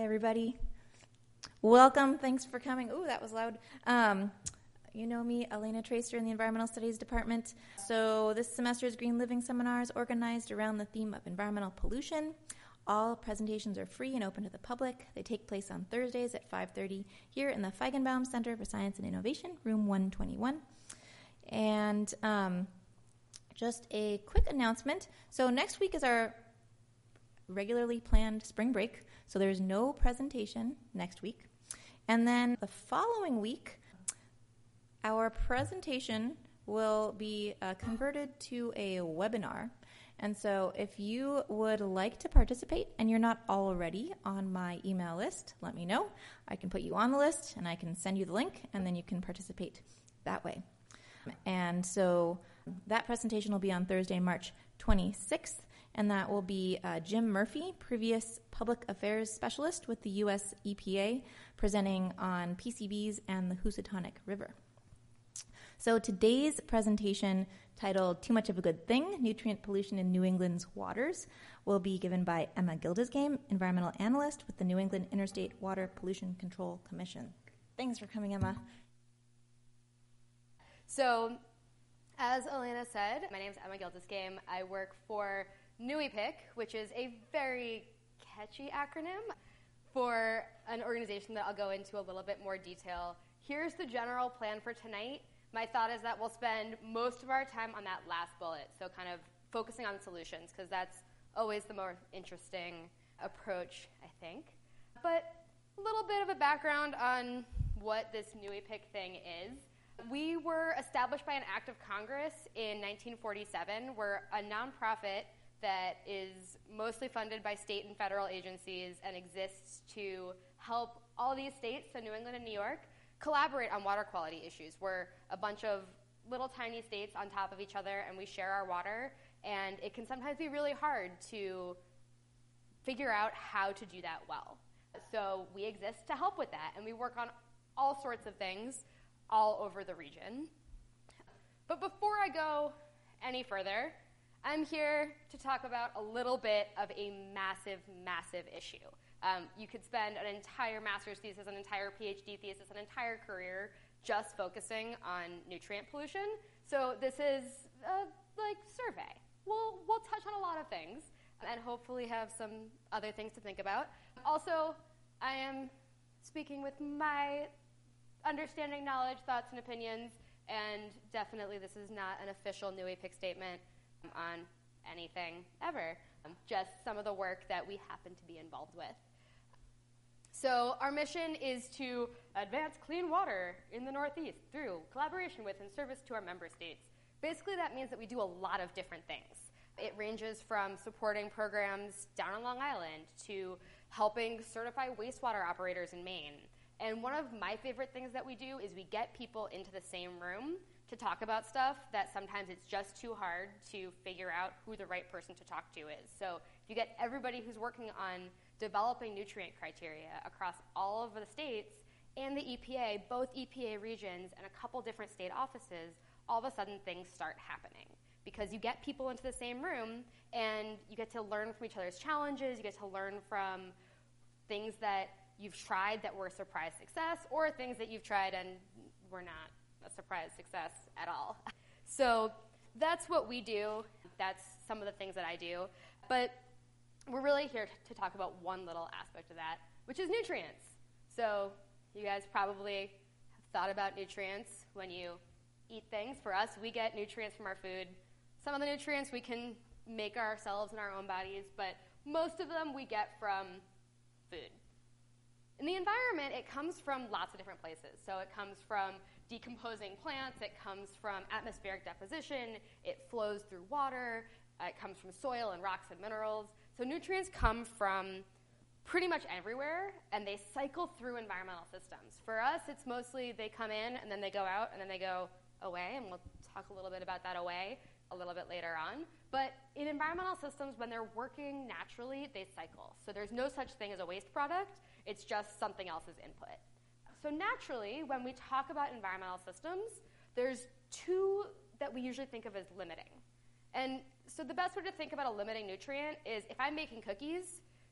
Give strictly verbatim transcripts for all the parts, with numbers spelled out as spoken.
everybody. Welcome. Thanks for coming. Ooh, that was loud. Um, you know me, Elena Tracer in the Environmental Studies Department. So this semester's Green Living Seminar is organized around the theme of environmental pollution. All presentations are free and open to the public. They take place on Thursdays at five thirty here in the Feigenbaum Center for Science and Innovation, room one twenty-one. And um, just a quick announcement. So next week is our regularly planned spring break, so there's no presentation next week. And then the following week, our presentation will be uh, converted to a webinar. And so if you would like to participate and you're not already on my email list, let me know. I can put you on the list and I can send you the link, and then you can participate that way. And so that presentation will be on Thursday, March twenty-sixth, and that will be uh, Jim Murphy, previous public affairs specialist with the U S E P A, presenting on P C Bs and the Housatonic River. So today's presentation, titled Too Much of a Good Thing, Nutrient Pollution in New England's Waters, will be given by Emma Gildesgame, environmental analyst with the New England Interstate Water Pollution Control Commission. Thanks for coming, Emma. So, as Elena said, my name is Emma Gildesgame. I work for NUIPIC, which is a very catchy acronym for an organization that I'll go into a little bit more detail. Here's the general plan for tonight. My thought is that we'll spend most of our time on that last bullet, so kind of focusing on solutions, because that's always the more interesting approach, I think. But a little bit of a background on what this NUIPIC thing is. We were established by an act of Congress in nineteen forty-seven. We're a nonprofit that is mostly funded by state and federal agencies and exists to help all these states, so New England and New York, collaborate on water quality issues. We're a bunch of little tiny states on top of each other, and we share our water, and it can sometimes be really hard to figure out how to do that well. So we exist to help with that, and we work on all sorts of things all over the region. But before I go any further, I'm here to talk about a little bit of a massive, massive issue. Um, you could spend an entire master's thesis, an entire PhD thesis, an entire career just focusing on nutrient pollution. So this is a like survey. We'll, we'll touch on a lot of things and hopefully have some other things to think about. Also, I am speaking with my understanding, knowledge, thoughts, and opinions, and definitely this is not an official NUIPIC statement on anything ever, um, just some of the work that we happen to be involved with. So our mission is to advance clean water in the Northeast through collaboration with and service to our member states. Basically, that means that we do a lot of different things. It ranges from supporting programs down on Long Island to helping certify wastewater operators in Maine. And one of my favorite things that we do is we get people into the same room to talk about stuff that sometimes it's just too hard to figure out who the right person to talk to is. So if you get everybody who's working on developing nutrient criteria across all of the states and the E P A, both E P A regions and a couple different state offices, all of a sudden things start happening. Because you get people into the same room and you get to learn from each other's challenges, you get to learn from things that you've tried that were a surprise success, or things that you've tried and were not a surprise success at all. So that's what we do. That's some of the things that I do. But we're really here to talk about one little aspect of that, which is nutrients. So you guys probably have thought about nutrients when you eat things. For us, we get nutrients from our food. Some of the nutrients we can make ourselves in our own bodies, but most of them we get from food. In the environment, it comes from lots of different places. So it comes from decomposing plants, it comes from atmospheric deposition, it flows through water, uh, it comes from soil and rocks and minerals. So nutrients come from pretty much everywhere, and they cycle through environmental systems. For us, it's mostly they come in, and then they go out, and then they go away, and we'll talk a little bit about that away a little bit later on. But in environmental systems, when they're working naturally, they cycle. So there's no such thing as a waste product. It's just something else's input. So naturally, when we talk about environmental systems, there's two that we usually think of as limiting. And so the best way to think about a limiting nutrient is if I'm making cookies,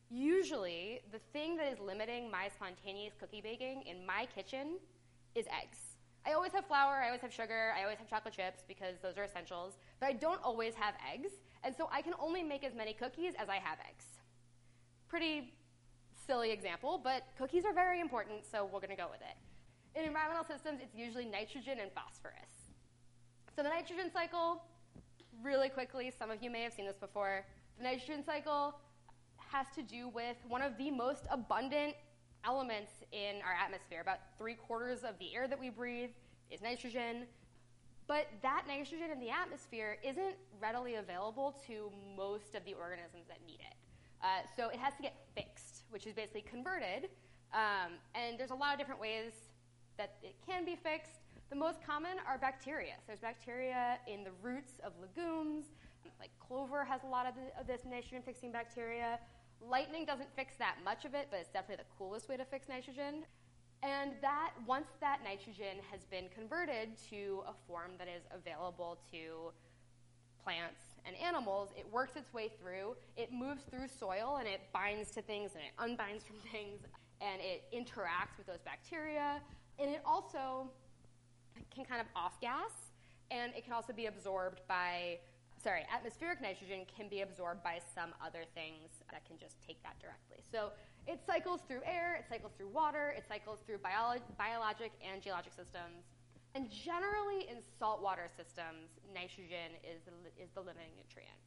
Usually, the thing that is limiting my spontaneous cookie baking in my kitchen is eggs. I always have flour, I always have sugar, I always have chocolate chips because those are essentials, but I don't always have eggs, and so I can only make as many cookies as I have eggs. Pretty silly example, but cookies are very important, so we're going to go with it. In environmental systems, it's usually nitrogen and phosphorus. So the nitrogen cycle, really quickly, some of you may have seen this before, the nitrogen cycle has to do with one of the most abundant elements in our atmosphere. About three quarters of the air that we breathe is nitrogen. But that nitrogen in the atmosphere isn't readily available to most of the organisms that need it. Uh, so it has to get fixed, which is basically converted. Um, and there's a lot of different ways that it can be fixed. The most common are bacteria. So there's bacteria in the roots of legumes. Like clover has a lot of, the, of this nitrogen-fixing bacteria. Lightning doesn't fix that much of it, but it's definitely the coolest way to fix nitrogen. And that once that nitrogen has been converted to a form that is available to plants and animals, it works its way through. It moves through soil, and it binds to things, and it unbinds from things, and it interacts with those bacteria. And it also can kind of off-gas, and it can also be absorbed by Sorry, atmospheric nitrogen can be absorbed by some other things that can just take that directly. So it cycles through air, it cycles through water, it cycles through biolo- biologic and geologic systems. And generally in saltwater systems, nitrogen is the, is the limiting nutrient.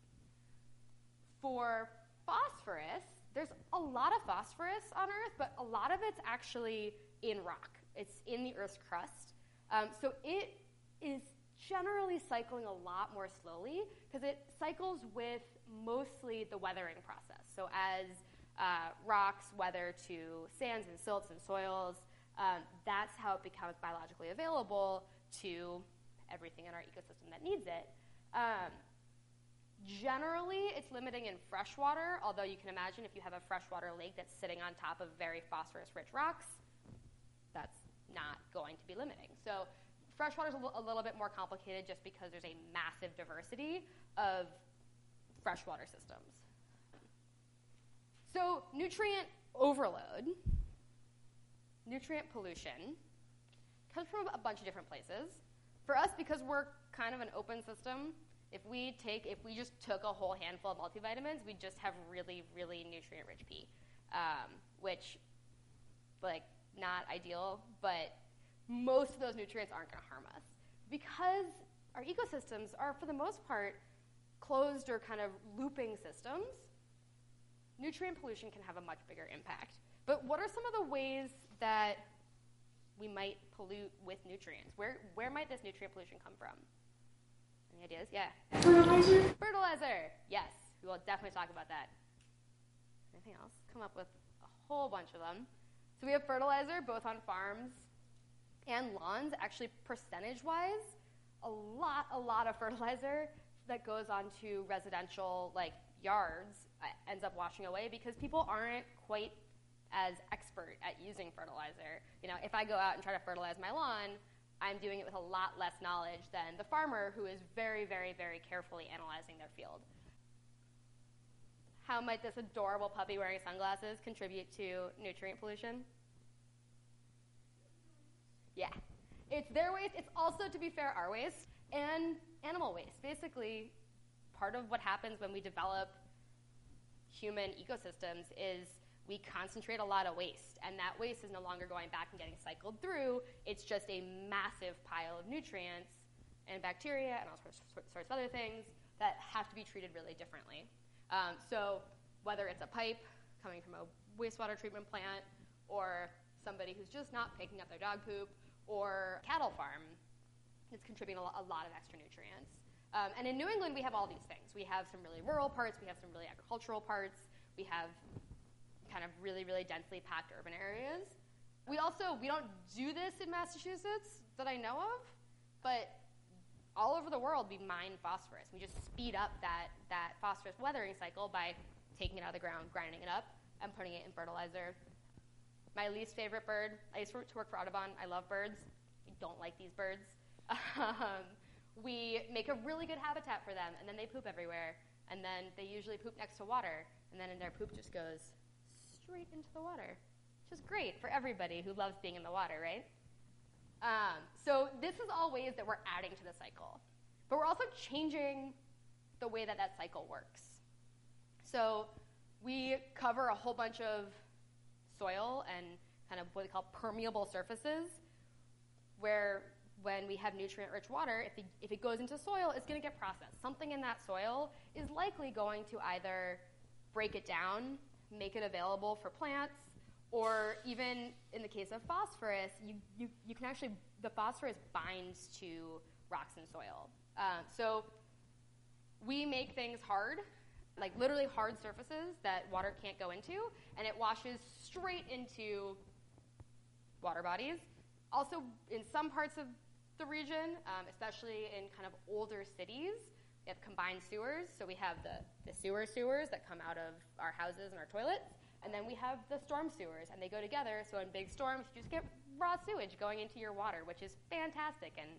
For phosphorus, there's a lot of phosphorus on Earth, but a lot of it's actually in rock. It's in the Earth's crust. Um, so it is generally cycling a lot more slowly because it cycles with mostly the weathering process. So as uh, rocks weather to sands and silts and soils, um, that's how it becomes biologically available to everything in our ecosystem that needs it. Um, generally, it's limiting in freshwater, although you can imagine if you have a freshwater lake that's sitting on top of very phosphorus-rich rocks, that's not going to be limiting. So freshwater is a, l- a little bit more complicated just because there's a massive diversity of freshwater systems. So nutrient overload, nutrient pollution, comes from a bunch of different places. For us, because we're kind of an open system, if we take, if we just took a whole handful of multivitamins, we'd just have really, really nutrient-rich pee, um, which, like, not ideal, but most of those nutrients aren't going to harm us. Because our ecosystems are, for the most part, closed or kind of looping systems, nutrient pollution can have a much bigger impact. But what are some of the ways that we might pollute with nutrients? Where, where might this nutrient pollution come from? Any ideas? Yeah. Fertilizer? Fertilizer. Yes, we will definitely talk about that. Anything else? Come up with a whole bunch of them. So we have fertilizer both on farms and lawns. Actually, percentage-wise, a lot, a lot of fertilizer that goes onto residential like yards uh, ends up washing away because people aren't quite as expert at using fertilizer. You know, if I go out and try to fertilize my lawn, I'm doing it with a lot less knowledge than the farmer who is very, very, very carefully analyzing their field. How might this adorable puppy wearing sunglasses contribute to nutrient pollution? Yeah. It's their waste. It's also, to be fair, our waste and animal waste. Basically, part of what happens when we develop human ecosystems is we concentrate a lot of waste, and that waste is no longer going back and getting cycled through. It's just a massive pile of nutrients and bacteria and all sorts, sorts of other things that have to be treated really differently. Um, so whether it's a pipe coming from a wastewater treatment plant or somebody who's just not picking up their dog poop or a cattle farm, it's contributing a, lo- a lot of extra nutrients. Um, and in New England, we have all these things. We have some really rural parts. We have some really agricultural parts. We have kind of really, really densely packed urban areas. We also, we don't do this in Massachusetts that I know of, but all over the world we mine phosphorus. We just speed up that, that phosphorus weathering cycle by taking it out of the ground, grinding it up, and putting it in fertilizer. My least favorite bird, I used to work for Audubon. I love birds. I don't like these birds. Um, we make a really good habitat for them, and then they poop everywhere, and then they usually poop next to water, and then their poop just goes straight into the water, which is great for everybody who loves being in the water, right? Um, so this is all ways that we're adding to the cycle. But we're also changing the way that that cycle works. So we cover a whole bunch of soil and kind of what we call permeable surfaces, where when we have nutrient-rich water, if it, if it goes into soil, it's going to get processed. Something in that soil is likely going to either break it down, make it available for plants, or even in the case of phosphorus, you, you, you can actually, the phosphorus binds to rocks and soil. Uh, so we make things hard, like literally hard surfaces that water can't go into, and it washes straight into water bodies. Also, in some parts of the region, um, especially in kind of older cities, we have combined sewers. So we have the, the sewer sewers that come out of our houses and our toilets, and then we have the storm sewers, and they go together. So in big storms, you just get raw sewage going into your water, which is fantastic and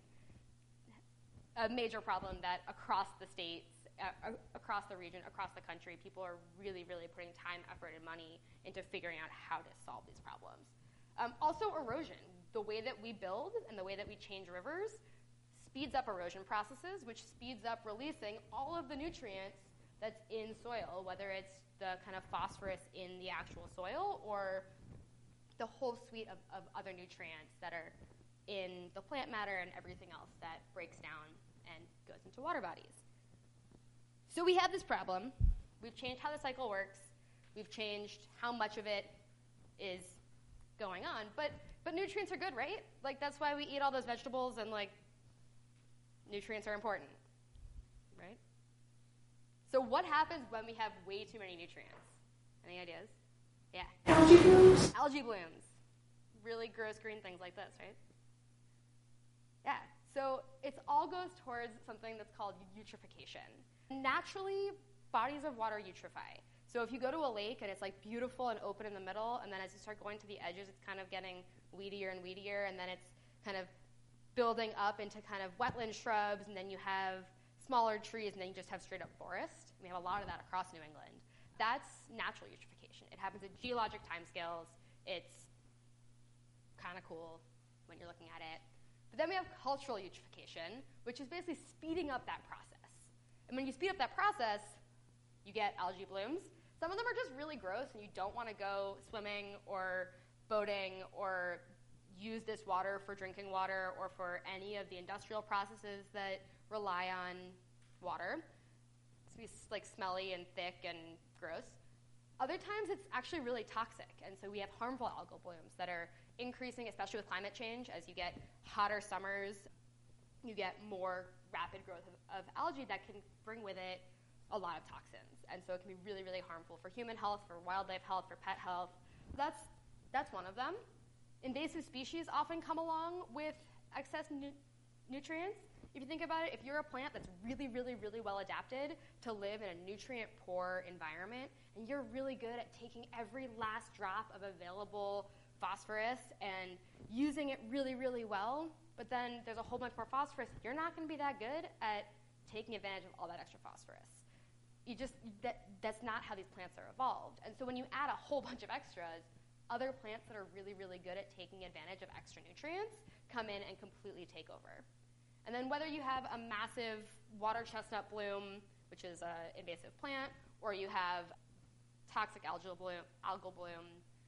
a major problem that across the states, uh, across the region, across the country, people are really, really putting time, effort, and money into figuring out how to solve these problems. Um, also, erosion. The way that we build and the way that we change rivers speeds up erosion processes, which speeds up releasing all of the nutrients that's in soil, whether it's the kind of phosphorus in the actual soil or the whole suite of, of other nutrients that are in the plant matter and everything else that breaks down and goes into water bodies. So we have this problem. We've changed how the cycle works. We've changed how much of it is going on. But but nutrients are good, right? Like, that's why we eat all those vegetables, and, like, nutrients are important, right? So what happens when we have way too many nutrients? Any ideas? Yeah. Algae blooms. Algae blooms. Really gross green things like this, right? Yeah. So it all goes towards something that's called eutrophication. Naturally, bodies of water eutrophy. So if you go to a lake and it's like beautiful and open in the middle, and then as you start going to the edges, it's kind of getting weedier and weedier, and then it's kind of building up into kind of wetland shrubs, and then you have smaller trees, and then you just have straight up forest. We have a lot of that across New England. That's natural eutrophication. It happens at geologic timescales. It's kind of cool when you're looking at it. But then we have cultural eutrophication, which is basically speeding up that process. And when you speed up that process, you get algae blooms. Some of them are just really gross, and you don't want to go swimming or boating or use this water for drinking water or for any of the industrial processes that rely on water. It's be like smelly and thick and gross. Other times it's actually really toxic, and so we have harmful algal blooms that are increasing, especially with climate change. As you get hotter summers, you get more rapid growth of, of algae that can bring with it a lot of toxins. And so it can be really, really harmful for human health, for wildlife health, for pet health. That's, that's one of them. Invasive species often come along with excess nu- nutrients. If you think about it, if you're a plant that's really, really, really well adapted to live in a nutrient-poor environment, and you're really good at taking every last drop of available phosphorus and using it really, really well, but then there's a whole bunch more phosphorus, you're not going to be that good at taking advantage of all that extra phosphorus. You just, that, that's not how these plants are evolved. And so when you add a whole bunch of extras, other plants that are really, really good at taking advantage of extra nutrients come in and completely take over. And then whether you have a massive water chestnut bloom, which is an invasive plant, or you have toxic algal bloom, algal bloom,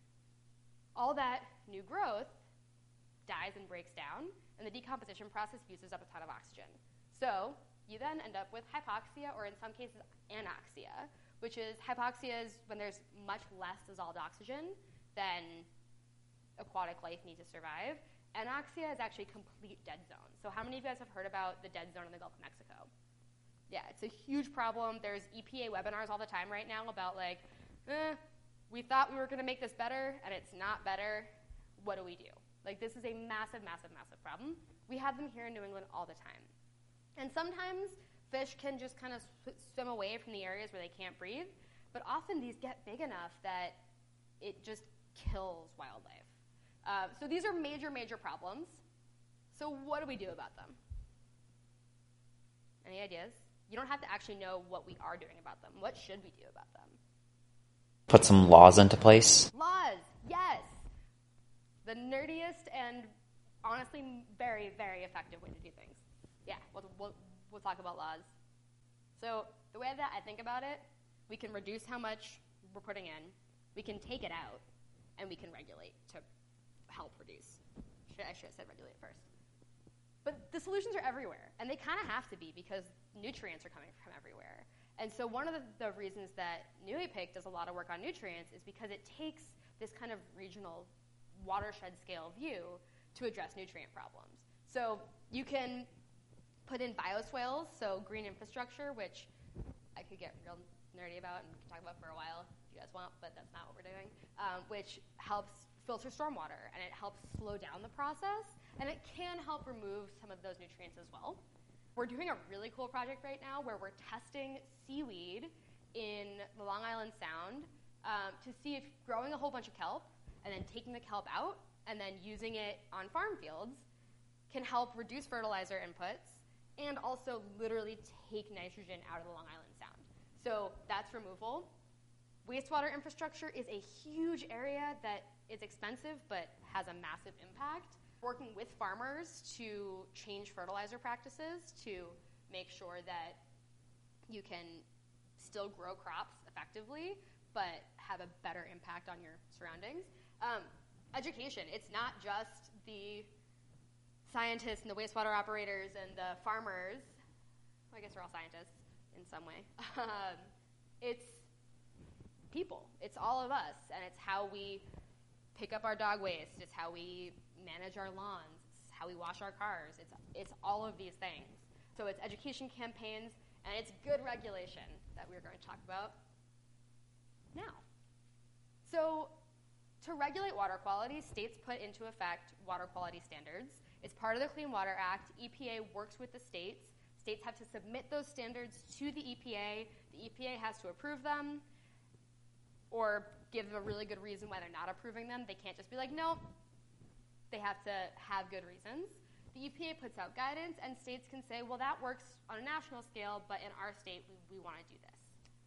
all that new growth dies and breaks down, and the decomposition process uses up a ton of oxygen. So you then end up with hypoxia, or in some cases anoxia, which is hypoxia is when there's much less dissolved oxygen than aquatic life needs to survive. Anoxia is actually complete dead zone. So how many of you guys have heard about the dead zone in the Gulf of Mexico? Yeah, it's a huge problem. There's E P A webinars all the time right now about like, eh, we thought we were going to make this better, and it's not better. What do we do? Like, this is a massive, massive, massive problem. We have them here in New England all the time. And sometimes fish can just kind of sw- swim away from the areas where they can't breathe, but often these get big enough that it just kills wildlife. Uh, so these are major, major problems. So what do we do about them? Any ideas? You don't have to actually know what we are doing about them. What should we do about them? put some laws into place? Laws, yes. The nerdiest and honestly very, very effective way to do things. Yeah, we'll, we'll, we'll talk about laws. So the way that I think about it, we can reduce how much we're putting in, we can take it out, and we can regulate to help reduce. Should, I should have said regulate first. But the solutions are everywhere, and they kind of have to be because nutrients are coming from everywhere. And so one of the, the reasons that NUIPIC does a lot of work on nutrients is because it takes this kind of regional watershed scale view to address nutrient problems. So you can put in bioswales, so green infrastructure, which I could get real nerdy about and we can talk about for a while if you guys want, but that's not what we're doing, um, which helps filter stormwater, and it helps slow down the process, and it can help remove some of those nutrients as well. We're doing a really cool project right now where we're testing seaweed in the Long Island Sound um, to see if growing a whole bunch of kelp and then taking the kelp out and then using it on farm fields can help reduce fertilizer inputs and also literally take nitrogen out of the Long Island Sound. So that's removal. Wastewater infrastructure is a huge area that is expensive but has a massive impact. Working with farmers to change fertilizer practices to make sure that you can still grow crops effectively but have a better impact on your surroundings. Um, education, it's not just the scientists and the wastewater operators and the farmers. Well, I guess we're all scientists in some way. Um, it's people. It's all of us, and it's how we pick up our dog waste. It's how we manage our lawns. It's how we wash our cars. It's it's all of these things. So it's education campaigns, and it's good regulation that we're going to talk about now. So to regulate water quality, states put into effect water quality standards. It's part of the Clean Water Act. E P A works with the states. States have to submit those standards to the E P A. The E P A has to approve them or give them a really good reason why they're not approving them. They can't just be like, no. They have to have good reasons. The E P A puts out guidance, and states can say, well, that works on a national scale, but in our state, we, we want to do this.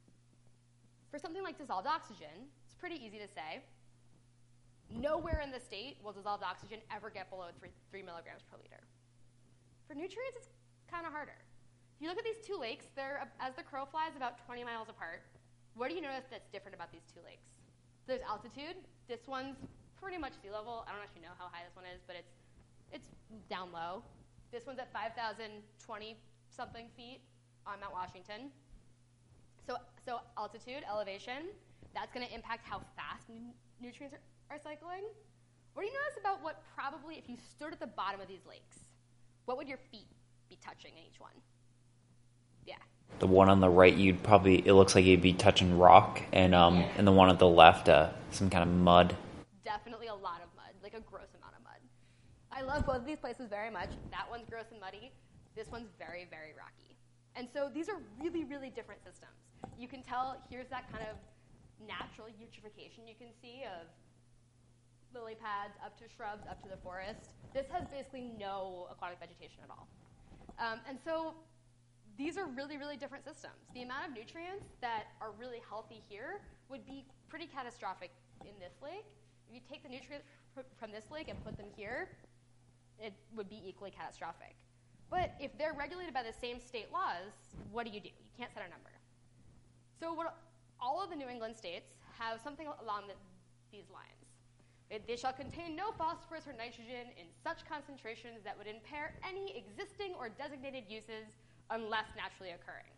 For something like dissolved oxygen, it's pretty easy to say. Nowhere in the state will dissolved oxygen ever get below three, three milligrams per liter. For nutrients, it's kind of harder. If you look at these two lakes, they're, as the crow flies, about twenty miles apart. What do you notice that's different about these two lakes? There's altitude. This one's pretty much sea level. I don't actually know how high this one is, but it's it's down low. This one's at five thousand twenty-something feet on Mount Washington. So, so altitude, elevation, that's going to impact how fast n- nutrients are, are cycling. What do you notice about what probably, if you stood at the bottom of these lakes, what would your feet be touching in each one? Yeah. The one on the right, you'd probably, it looks like you'd be touching rock, and um, Yeah. and the one at the left, uh, some kind of mud. Definitely a lot of mud, like a gross amount of mud. I love both of these places very much. That one's gross and muddy. This one's very, very rocky. And so these are really, really different systems. You can tell here's that kind of natural eutrophication you can see of lily pads up to shrubs, up to the forest. This has basically no aquatic vegetation at all. Um, and so these are really, really different systems. The amount of nutrients that are really healthy here would be pretty catastrophic in this lake. If you take the nutrients from this lake and put them here, it would be equally catastrophic. But if they're regulated by the same state laws, what do you do? You can't set a number. So what, all of the New England states have something along the, these lines. They, they shall contain no phosphorus or nitrogen in such concentrations that would impair any existing or designated uses unless naturally occurring.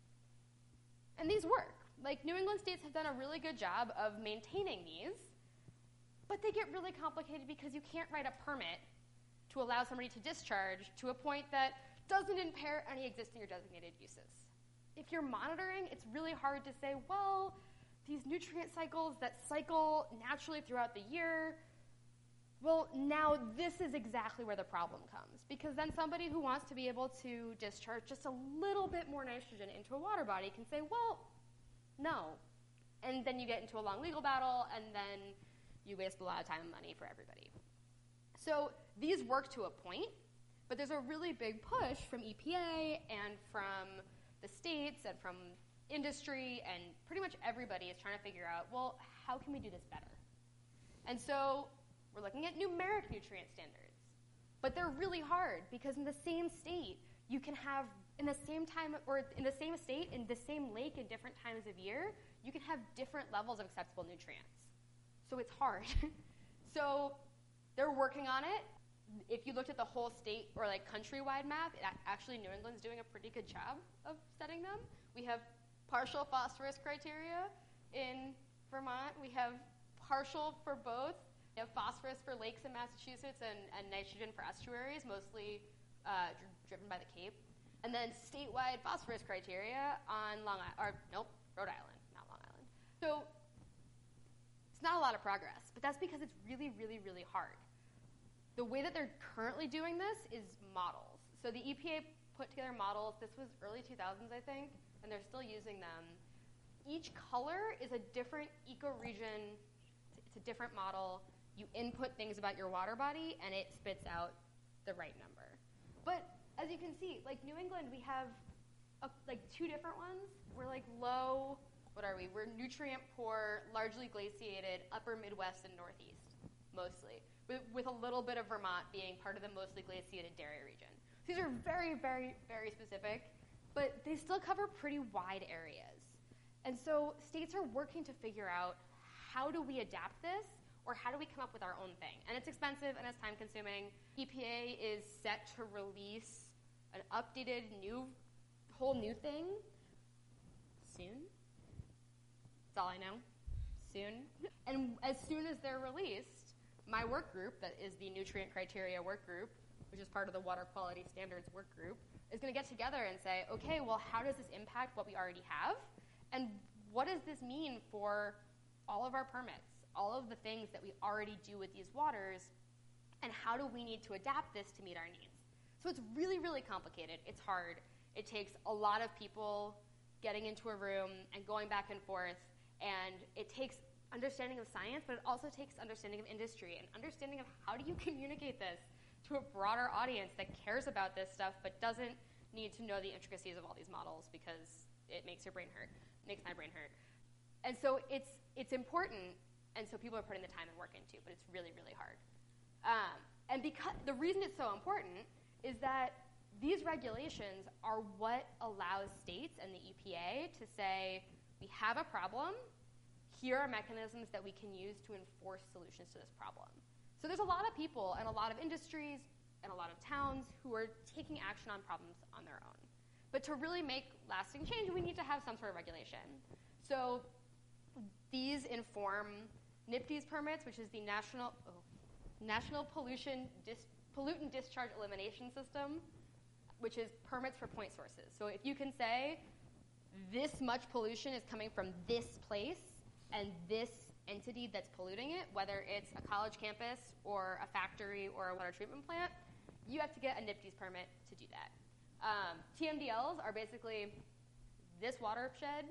And these work. Like, New England states have done a really good job of maintaining these, but they get really complicated because you can't write a permit to allow somebody to discharge to a point that doesn't impair any existing or designated uses. If you're monitoring, it's really hard to say, well, these nutrient cycles that cycle naturally throughout the year, well, now this is exactly where the problem comes. Because then somebody who wants to be able to discharge just a little bit more nitrogen into a water body can say, well, no. And then you get into a long legal battle, and then you waste a lot of time and money for everybody. So these work to a point, but there's a really big push from E P A and from the states and from industry and pretty much everybody is trying to figure out, well, how can we do this better? And so we're looking at numeric nutrient standards. But they're really hard because in the same state, you can have, in the same time, or in the same state, in the same lake in different times of year, you can have different levels of acceptable nutrients. So it's hard. So they're working on it. If you looked at the whole state or like countrywide map, it, actually New England's doing a pretty good job of setting them. We have partial phosphorus criteria in Vermont. We have partial for both. We have phosphorus for lakes in Massachusetts and, and nitrogen for estuaries, mostly uh, dr- driven by the Cape. And then statewide phosphorus criteria on Long Island, or nope, Rhode Island, not Long Island. So it's not a lot of progress, but that's because it's really, really, really hard. The way that they're currently doing this is models. So the E P A put together models. This was early two thousands, I think, and they're still using them. Each color is a different ecoregion. It's a different model. You input things about your water body, and it spits out the right number. But as you can see, like New England, we have a, like two different ones. We're like low, what are we? We're nutrient poor, largely glaciated, upper Midwest and Northeast, mostly, with, with a little bit of Vermont being part of the mostly glaciated dairy region. These are very, very, very specific, but they still cover pretty wide areas. And so states are working to figure out how do we adapt this, or how do we come up with our own thing? And it's expensive and it's time consuming. E P A is set to release an updated new, whole new thing soon. That's all I know. Soon. And as soon as they're released, my work group, that is the Nutrient Criteria Work Group, which is part of the Water Quality Standards Work Group, is going to get together and say, okay, well, how does this impact what we already have? And what does this mean for all of our permits, all of the things that we already do with these waters, and how do we need to adapt this to meet our needs? So it's really, really complicated. It's hard. It takes a lot of people getting into a room and going back and forth, and it takes understanding of science, but it also takes understanding of industry and understanding of how do you communicate this to a broader audience that cares about this stuff but doesn't need to know the intricacies of all these models because it makes your brain hurt. It makes my brain hurt. And so it's it's important, and so people are putting the time and work into, but it's really, really hard. Um, and because the reason it's so important is that these regulations are what allows states and the E P A to say, we have a problem, here are mechanisms that we can use to enforce solutions to this problem. So there's a lot of people and a lot of industries and a lot of towns who are taking action on problems on their own. But to really make lasting change, we need to have some sort of regulation. So these inform N P D E S permits, which is the National oh, National Pollution Dis, Pollutant Discharge Elimination System, which is permits for point sources. So if you can say, this much pollution is coming from this place and this entity that's polluting it, whether it's a college campus or a factory or a water treatment plant, you have to get a N P D E S permit to do that. Um, T M D Ls are basically, this watershed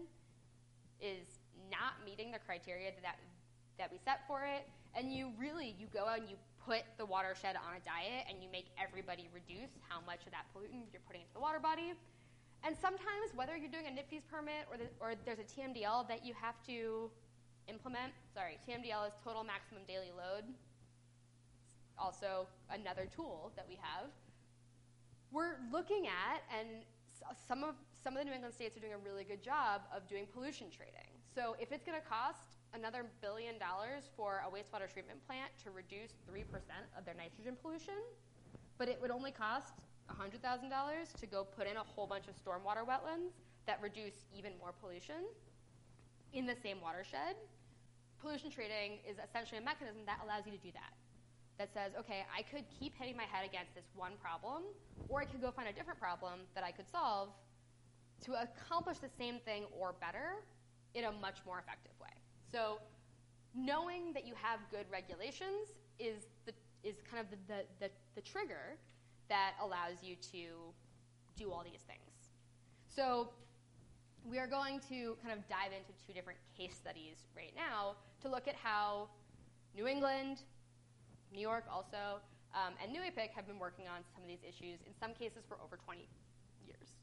is not meeting the criteria that, that we set for it, and you really, you go out and you put the watershed on a diet and you make everybody reduce how much of that pollutant you're putting into the water body. And sometimes, whether you're doing a N P D E S permit or, the, or there's a T M D L that you have to implement, sorry, T M D L is total maximum daily load. It's also another tool that we have. We're looking at, and some of, some of the New England states are doing a really good job of doing pollution trading. So if it's going to cost another billion dollars for a wastewater treatment plant to reduce three percent of their nitrogen pollution, but it would only cost one hundred thousand dollars to go put in a whole bunch of stormwater wetlands that reduce even more pollution in the same watershed. Pollution trading is essentially a mechanism that allows you to do that. That says, okay, I could keep hitting my head against this one problem, or I could go find a different problem that I could solve to accomplish the same thing or better in a much more effective way. So knowing that you have good regulations is the is kind of the, the, the, the trigger that allows you to do all these things. So we are going to kind of dive into two different case studies right now to look at how New England, New York also, um, and New Epic have been working on some of these issues, in some cases for over twenty years.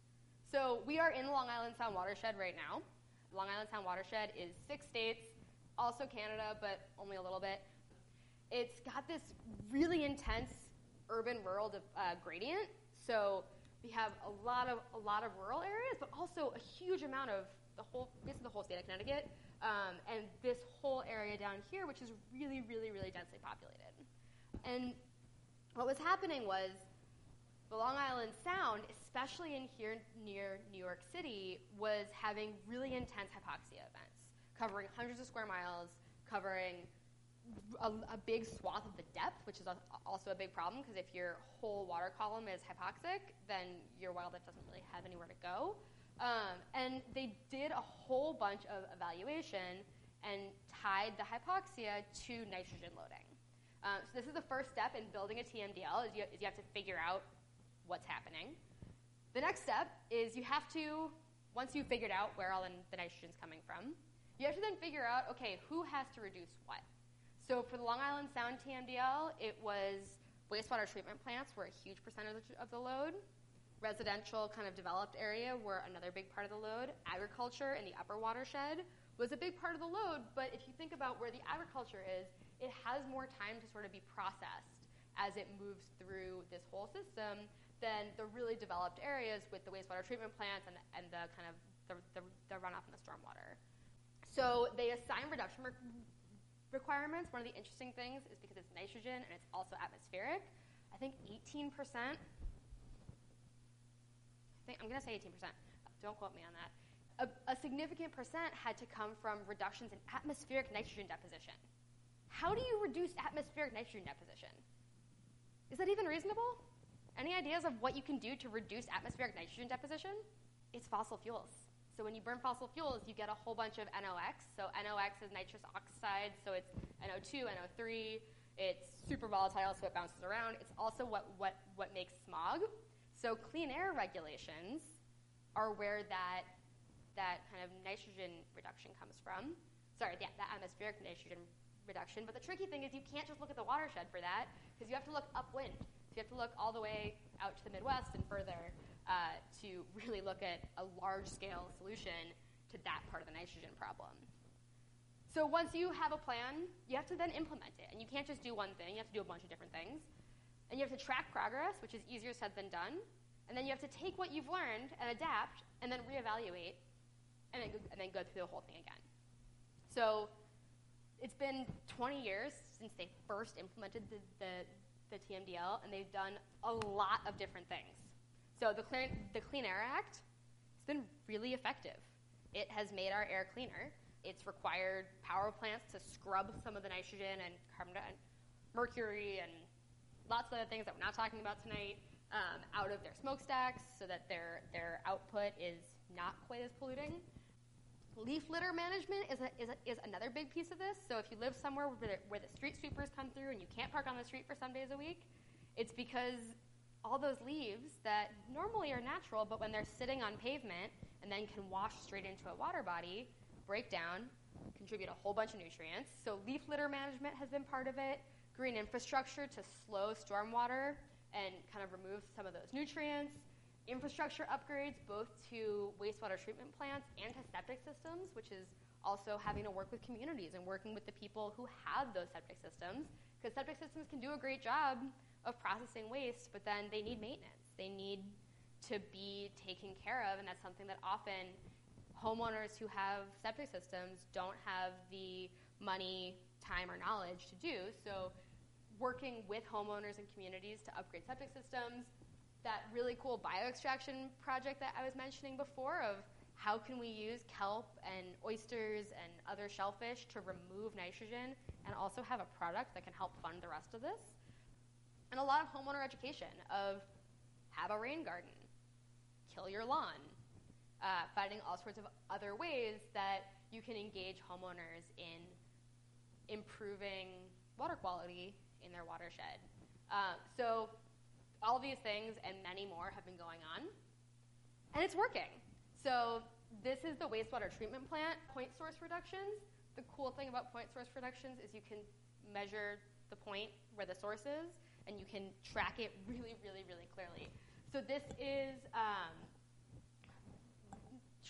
So we are in the Long Island Sound watershed right now. Long Island Sound watershed is six states, also Canada, but only a little bit. It's got this really intense urban-rural uh, gradient. So we have a lot of a lot of rural areas, but also a huge amount of the whole, basically the whole state of Connecticut, um, and this whole area down here, which is really, really, really densely populated. And what was happening was the Long Island Sound, especially in here near New York City, was having really intense hypoxia events, covering hundreds of square miles, covering a, a big swath of the depth, which is a, also a big problem, because if your whole water column is hypoxic, then your wildlife doesn't really have anywhere to go. Um, and they did a whole bunch of evaluation and tied the hypoxia to nitrogen loading. Um, so this is the first step in building a T M D L, is you, is you have to figure out what's happening. The next step is you have to, once you've figured out where all the, the nitrogen's coming from, you have to then figure out, okay, who has to reduce what? So for the Long Island Sound T M D L, it was wastewater treatment plants were a huge percentage of the load. Residential kind of developed area were another big part of the load. Agriculture in the upper watershed was a big part of the load, but if you think about where the agriculture is, it has more time to sort of be processed as it moves through this whole system than the really developed areas with the wastewater treatment plants and, and the kind of the, the, the runoff and the stormwater. So they assign reduction re- requirements. One of the interesting things is because it's nitrogen and it's also atmospheric. I think eighteen percent, I think, I'm going to say eighteen percent. Don't quote me on that. A, a significant percent had to come from reductions in atmospheric nitrogen deposition. How do you reduce atmospheric nitrogen deposition? Is that even reasonable? Any ideas of what you can do to reduce atmospheric nitrogen deposition? It's fossil fuels. So when you burn fossil fuels, you get a whole bunch of N O x. So N O x is nitrous oxide, so it's N O two, N O three. It's super volatile, so it bounces around. It's also what, what, what makes smog. So clean air regulations are where that, that kind of nitrogen reduction comes from. Sorry, yeah, that atmospheric nitrogen reduction. But the tricky thing is you can't just look at the watershed for that, because you have to look upwind. So you have to look all the way out to the Midwest and further uh, to really look at a large-scale solution to that part of the nitrogen problem. So once you have a plan, you have to then implement it. And you can't just do one thing. You have to do a bunch of different things. And you have to track progress, which is easier said than done. And then you have to take what you've learned and adapt and then reevaluate and then, and then go through the whole thing again. So it's been twenty years since they first implemented the, the, the T M D L, and they've done a lot of different things. So the Clean, the Clean Air Act has been really effective. It has made our air cleaner. It's required power plants to scrub some of the nitrogen and carbon and mercury and lots of other things that we're not talking about tonight um, out of their smokestacks so that their, their output is not quite as polluting. Leaf litter management is, a, is, a, is another big piece of this. So if you live somewhere where the, where the street sweepers come through and you can't park on the street for some days a week, it's because all those leaves that normally are natural, but when they're sitting on pavement and then can wash straight into a water body, break down, contribute a whole bunch of nutrients. So leaf litter management has been part of it. Green infrastructure to slow stormwater and kind of remove some of those nutrients. Infrastructure upgrades both to wastewater treatment plants and to septic systems, which is also having to work with communities and working with the people who have those septic systems, because septic systems can do a great job of processing waste, but then they need maintenance. They need to be taken care of, and that's something that often homeowners who have septic systems don't have the money, time, or knowledge to do. So working with homeowners and communities to upgrade septic systems, that really cool bioextraction project that I was mentioning before of how can we use kelp and oysters and other shellfish to remove nitrogen and also have a product that can help fund the rest of this. And a lot of homeowner education of have a rain garden, kill your lawn, uh, finding all sorts of other ways that you can engage homeowners in improving water quality in their watershed. Uh, so all of these things and many more have been going on, and it's working. So this is the wastewater treatment plant point source reductions. The cool thing about point source reductions is you can measure the point where the source is, and you can track it really, really, really clearly. So this is um,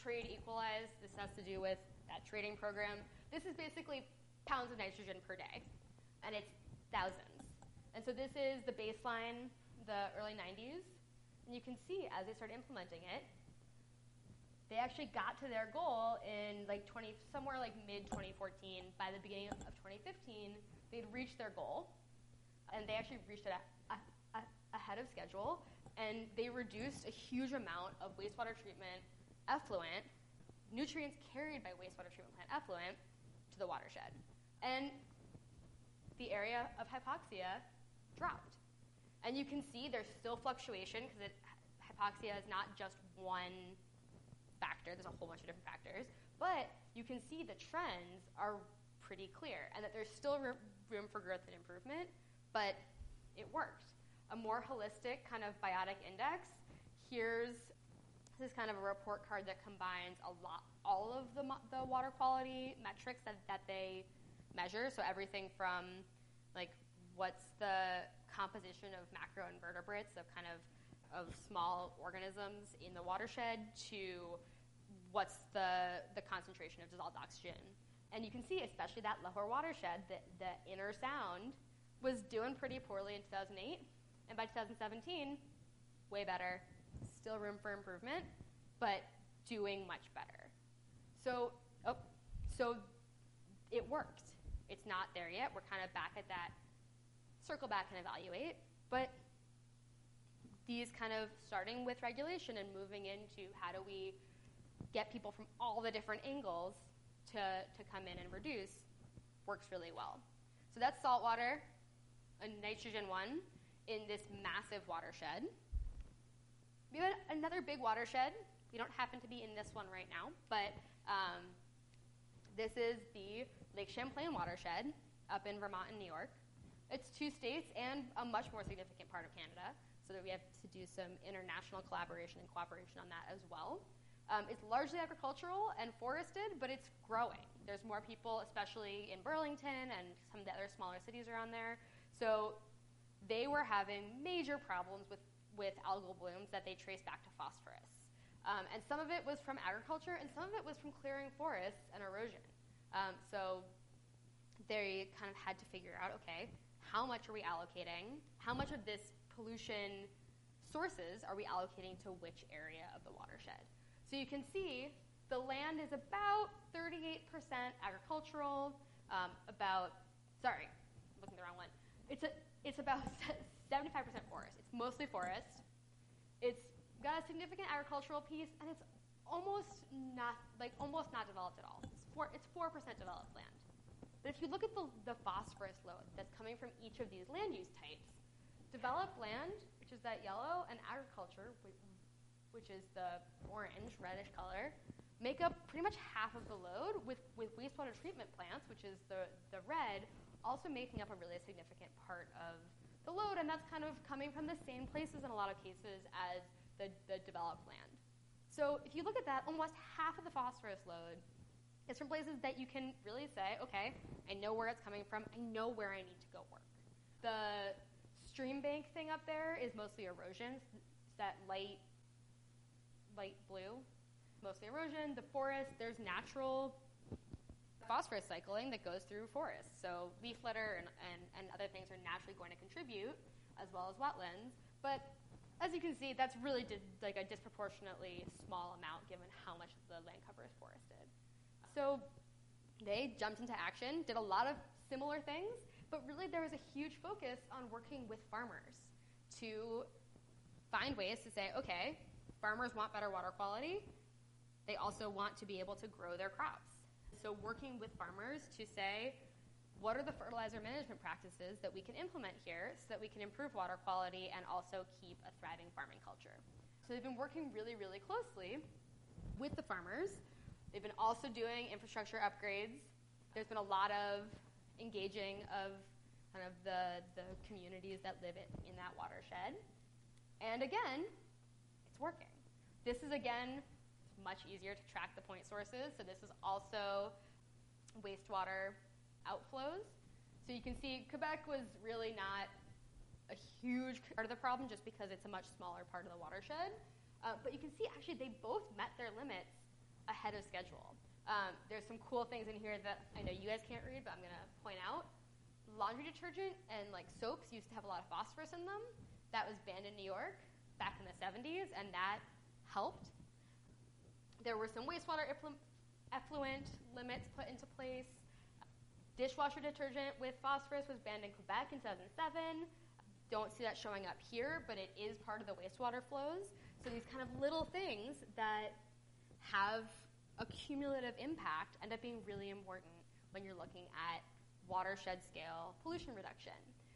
trade equalized. This has to do with that trading program. This is basically pounds of nitrogen per day, and it's thousands. And so this is the baseline, the early nineties, and you can see as they started implementing it, they actually got to their goal in like twenty, somewhere like mid twenty fourteen. By the beginning of twenty fifteen, they'd reached their goal, and they actually reached it a, a, a, ahead of schedule, and they reduced a huge amount of wastewater treatment effluent, nutrients carried by wastewater treatment plant effluent, to the watershed. And the area of hypoxia dropped. And you can see there's still fluctuation because hypoxia is not just one factor. There's a whole bunch of different factors. But you can see the trends are pretty clear and that there's still room for growth and improvement, but it worked. A more holistic kind of biotic index. Here's this is kind of a report card that combines a lot, all of the, the water quality metrics that, that they measure. So everything from like what's the composition of macroinvertebrates, of kind of of small organisms in the watershed, to what's the, the concentration of dissolved oxygen. And you can see, especially that lower watershed, that the inner sound was doing pretty poorly in two thousand eight. And by two thousand seventeen, way better. Still room for improvement, but doing much better. So, oh, so it worked. It's not there yet. We're kind of back at that circle back and evaluate. But these kind of starting with regulation and moving into how do we get people from all the different angles to, to come in and reduce works really well. So that's saltwater, a nitrogen one, in this massive watershed. We have another big watershed. We don't happen to be in this one right now, but um, this is the Lake Champlain watershed up in Vermont and New York. It's two states and a much more significant part of Canada, so that we have to do some international collaboration and cooperation on that as well. Um, it's largely agricultural and forested, but it's growing. There's more people, especially in Burlington and some of the other smaller cities around there. So they were having major problems with with algal blooms that they traced back to phosphorus. Um, and some of it was from agriculture, and some of it was from clearing forests and erosion. Um, so they kind of had to figure out, okay, how much are we allocating? How much of this pollution sources are we allocating to which area of the watershed? So you can see the land is about thirty-eight percent agricultural, um, about, sorry, I'm looking at the wrong one. It's, a, it's about seventy-five percent forest. It's mostly forest. It's got a significant agricultural piece, and it's almost not like almost not developed at all. It's four it's four percent developed land. But if you look at the, the phosphorus load that's coming from each of these land use types, developed land, which is that yellow, and agriculture, which is the orange, reddish color, make up pretty much half of the load, with, with wastewater treatment plants, which is the, the red, also making up a really significant part of the load, and that's kind of coming from the same places in a lot of cases as the, the developed land. So if you look at that, almost half of the phosphorus load is from places that you can really say, okay, I know where it's coming from, I know where I need to go work. The stream bank thing up there is mostly erosion. It's that light, light blue, mostly erosion. The forest, there's natural phosphorus cycling that goes through forests. So leaf litter and, and, and other things are naturally going to contribute, as well as wetlands. But as you can see, that's really di- like a disproportionately small amount given how much of the land cover is forested. So they jumped into action, did a lot of similar things, but really there was a huge focus on working with farmers to find ways to say, okay, farmers want better water quality. They also want to be able to grow their crops. So working with farmers to say, what are the fertilizer management practices that we can implement here so that we can improve water quality and also keep a thriving farming culture? So they've been working really, really closely with the farmers. They've been also doing infrastructure upgrades. There's been a lot of engaging of kind of the, the communities that live in, in that watershed. And again, it's working. This is, again, much easier to track the point sources. So this is also wastewater outflows. So you can see Quebec was really not a huge part of the problem just because it's a much smaller part of the watershed. Uh, but you can see actually they both met their limits ahead of schedule. Um, there's some cool things in here that I know you guys can't read, but I'm going to point out. Laundry detergent and like soaps used to have a lot of phosphorus in them. That was banned in New York back in the seventies, and that helped. There were some wastewater efflu- effluent limits put into place. Dishwasher detergent with phosphorus was banned in Quebec in two thousand seven. Don't see that showing up here, but it is part of the wastewater flows. So these kind of little things that have a cumulative impact end up being really important when you're looking at watershed scale pollution reduction.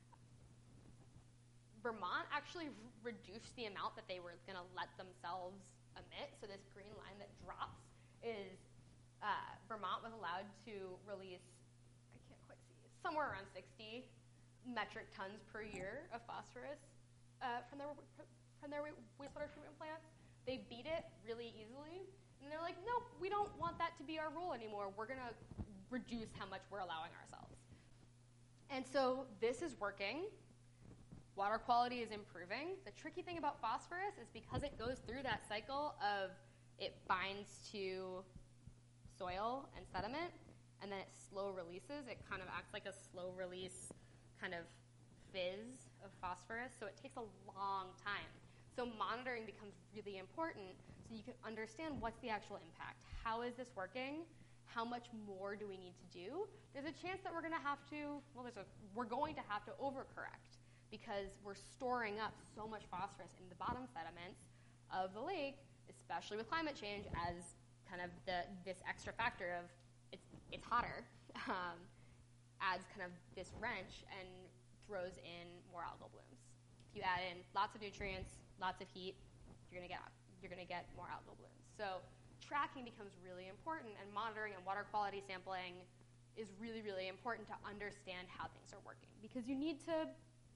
Vermont actually r- reduced the amount that they were going to let themselves emit. So this green line that drops is uh, Vermont was allowed to release, I can't quite see, it's somewhere around sixty metric tons per year of phosphorus uh, from their from their wastewater treatment plants. They beat it really easily, and they're like, nope, we don't want that to be our rule anymore. We're going to reduce how much we're allowing ourselves. And so this is working. Water quality is improving. The tricky thing about phosphorus is because it goes through that cycle of it binds to soil and sediment, and then it slow releases. It kind of acts like a slow release kind of fizz of phosphorus, so it takes a long time. So monitoring becomes really important so you can understand what's the actual impact. How is this working? How much more do we need to do? There's a chance that we're going to have to, well, there's a, we're going to have to overcorrect because we're storing up so much phosphorus in the bottom sediments of the lake, especially with climate change, as kind of the this extra factor of it's it's hotter, um, adds kind of this wrench and throws in more algal blooms. If you add in lots of nutrients, lots of heat, you're gonna get you're gonna get more algal blooms. So tracking becomes really important, and monitoring and water quality sampling is really, really important to understand how things are working, because you need to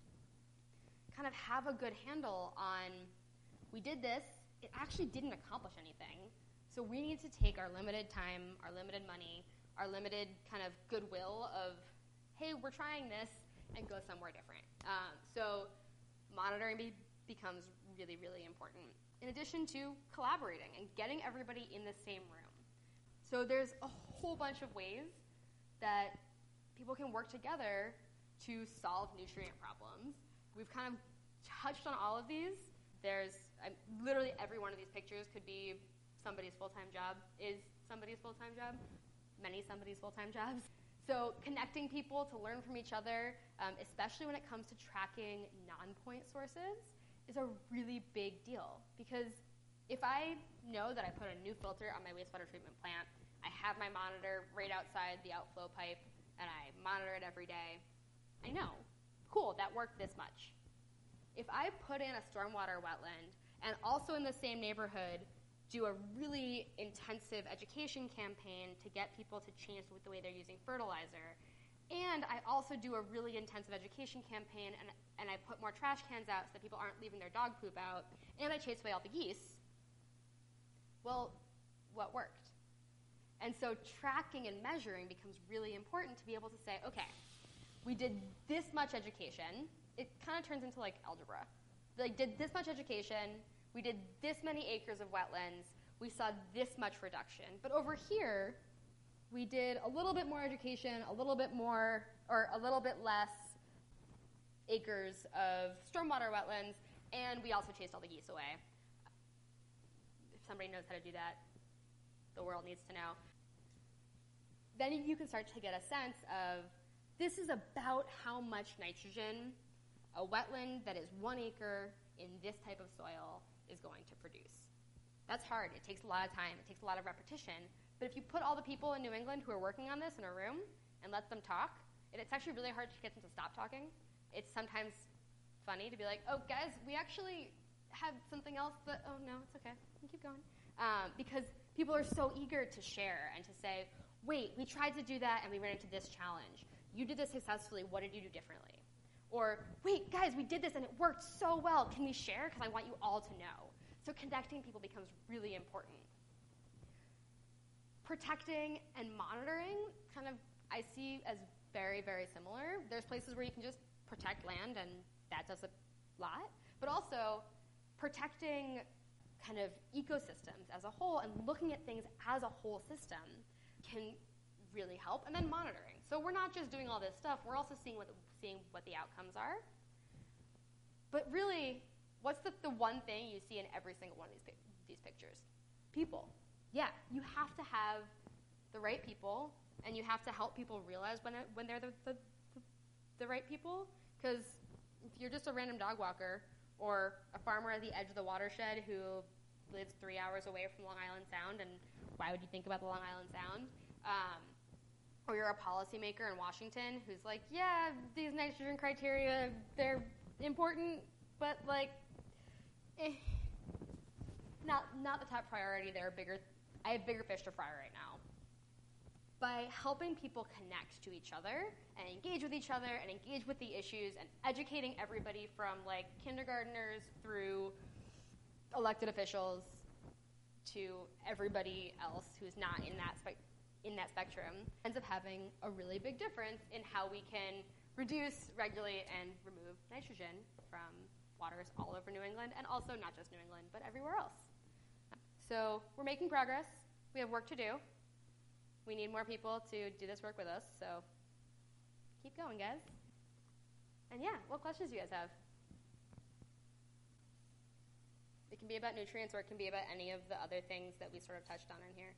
kind of have a good handle on, we did this, it actually didn't accomplish anything, so we need to take our limited time, our limited money, our limited kind of goodwill of, hey, we're trying this, and go somewhere different. Um, so monitoring be- becomes really, really important, in addition to collaborating and getting everybody in the same room. So there's a whole bunch of ways that people can work together to solve nutrient problems. We've kind of touched on all of these. There's um, literally every one of these pictures could be somebody's full-time job, is somebody's full-time job, many somebody's full-time jobs. So connecting people to learn from each other, um, especially when it comes to tracking non-point sources, is a really big deal. Because if I know that I put a new filter on my wastewater treatment plant, I have my monitor right outside the outflow pipe, and I monitor it every day, I know, cool, that worked this much. If I put in a stormwater wetland and also in the same neighborhood do a really intensive education campaign to get people to change the way they're using fertilizer, and I also do a really intensive education campaign and, and I put more trash cans out so that people aren't leaving their dog poop out, and I chase away all the geese, well, what worked? And so tracking and measuring becomes really important to be able to say, okay, we did this much education. It kind of turns into like algebra. Like, did this much education, we did this many acres of wetlands, we saw this much reduction. But over here, we did a little bit more education, a little bit more, or a little bit less acres of stormwater wetlands, and we also chased all the geese away. If somebody knows how to do that, the world needs to know. Then you can start to get a sense of, this is about how much nitrogen a wetland that is one acre in this type of soil is going to produce. That's hard. It takes a lot of time. It takes a lot of repetition. But if you put all the people in New England who are working on this in a room and let them talk, it's actually really hard to get them to stop talking. It's sometimes funny to be like, oh, guys, we actually had something else that, oh, no, it's okay. You can keep going. Um, because people are so eager to share and to say, wait, we tried to do that and we ran into this challenge. You did this successfully. What did you do differently? Or, wait, guys, we did this and it worked so well. Can we share? Because I want you all to know. So connecting people becomes really important. Protecting and monitoring, kind of, I see as very, very similar. There's places where you can just protect land, and that does a lot. But also, protecting kind of ecosystems as a whole and looking at things as a whole system can really help. And then monitoring. So we're not just doing all this stuff, we're also seeing what the, seeing what the outcomes are. But really, what's the, the one thing you see in every single one of these, these pictures? People. Yeah, you have to have the right people, and you have to help people realize when, it, when they're the, the, the right people. Because if you're just a random dog walker or a farmer at the edge of the watershed who lives three hours away from Long Island Sound, and why would you think about the Long Island Sound? Um, or you're a policymaker in Washington who's like, yeah, these nitrogen criteria, they're important, but like, eh, not not the top priority. They're bigger. I have bigger fish to fry right now. By helping people connect to each other and engage with each other and engage with the issues and educating everybody from like kindergartners through elected officials to everybody else who's not in that spe- in that spectrum, ends up having a really big difference in how we can reduce, regulate, and remove nitrogen from waters all over New England, and also not just New England, but everywhere else. So we're making progress. We have work to do. We need more people to do this work with us, so keep going, guys. And yeah, what questions do you guys have? It can be about nutrients, or it can be about any of the other things that we sort of touched on in here.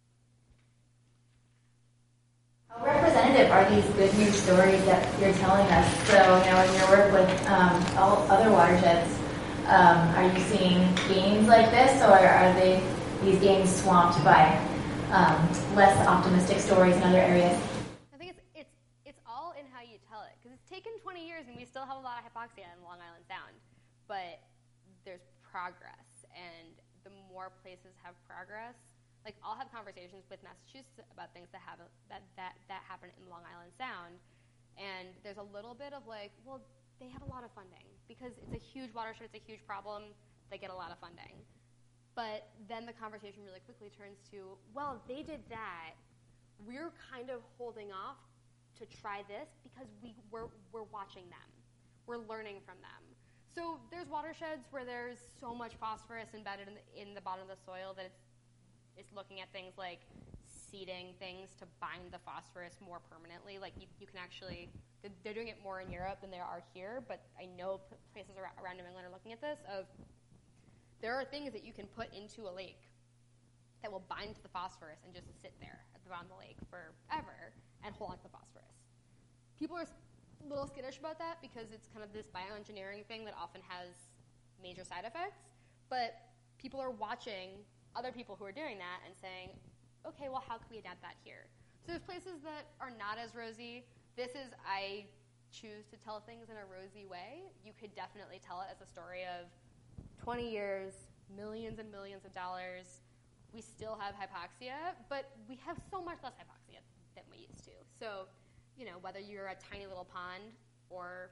How representative are these good news stories that you're telling us? So, you know, in your work with um, all other watersheds, um, are you seeing gains like this, or are they these gains swamped by um, less optimistic stories in other areas? I think it's it's it's all in how you tell it, because it's taken twenty years and we still have a lot of hypoxia in Long Island Sound, but there's progress, and the more places have progress. Like, I'll have conversations with Massachusetts about things that have that, that that happen in Long Island Sound, and there's a little bit of like, well, they have a lot of funding because it's a huge watershed, it's a huge problem, they get a lot of funding. But then the conversation really quickly turns to, well, they did that, we're kind of holding off to try this because we we're we're watching them, we're learning from them. So there's watersheds where there's so much phosphorus embedded in the, in the bottom of the soil that it's is looking at things like seeding things to bind the phosphorus more permanently. Like you, you can actually, they're doing it more in Europe than they are here, but I know places around New England are looking at this of, there are things that you can put into a lake that will bind to the phosphorus and just sit there at the bottom of the lake forever and hold on to the phosphorus. People are a little skittish about that because it's kind of this bioengineering thing that often has major side effects, but people are watching other people who are doing that and saying, okay, well, how can we adapt that here? So there's places that are not as rosy. This is, I choose to tell things in a rosy way. You could definitely tell it as a story of twenty years, millions and millions of dollars. We still have hypoxia, but we have so much less hypoxia than we used to. So, you know, whether you're a tiny little pond or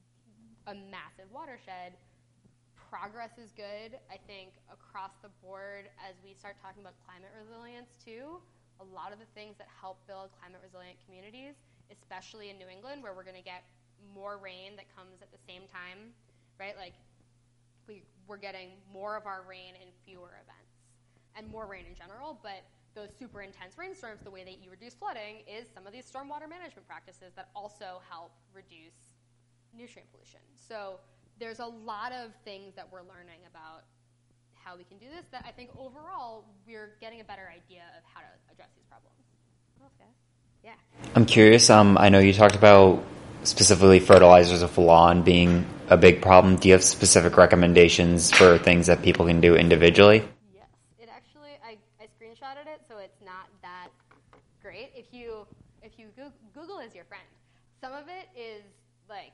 a massive watershed, progress is good. I think across the board, as we start talking about climate resilience too, a lot of the things that help build climate resilient communities, especially in New England, where we're going to get more rain that comes at the same time, right? Like we, we're getting more of our rain in fewer events and more rain in general, but those super intense rainstorms, the way that you reduce flooding is some of these stormwater management practices that also help reduce nutrient pollution. So there's a lot of things that we're learning about how we can do this that I think overall we're getting a better idea of how to address these problems. What else, guys? Yeah. I'm curious, um, I know you talked about specifically fertilizers of lawn being a big problem. Do you have specific recommendations for things that people can do individually? Yes. It actually, I, I screenshotted it, so it's not that great. If you, if you go- Google is your friend. Some of it is like,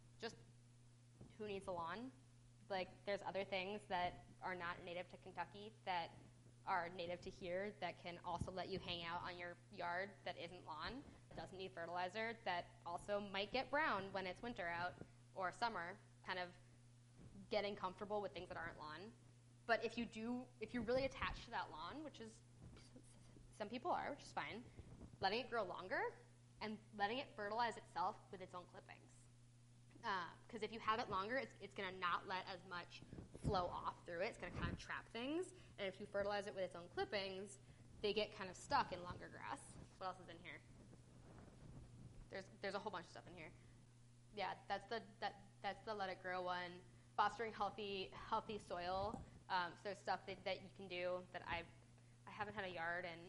who needs a lawn? Like, there's other things that are not native to Kentucky that are native to here that can also let you hang out on your yard that isn't lawn, doesn't need fertilizer, that also might get brown when it's winter out or summer, kind of getting comfortable with things that aren't lawn. But if you do, if you're really attached to that lawn, which is, some people are, which is fine, letting it grow longer and letting it fertilize itself with its own clippings. Because uh, if you have it longer, it's, it's going to not let as much flow off through it. It's going to kind of trap things. And if you fertilize it with its own clippings, they get kind of stuck in longer grass. What else is in here? There's there's a whole bunch of stuff in here. Yeah, that's the that that's the Let It Grow one. Fostering healthy healthy soil. Um, so stuff that, that you can do that I've I haven't had a yard in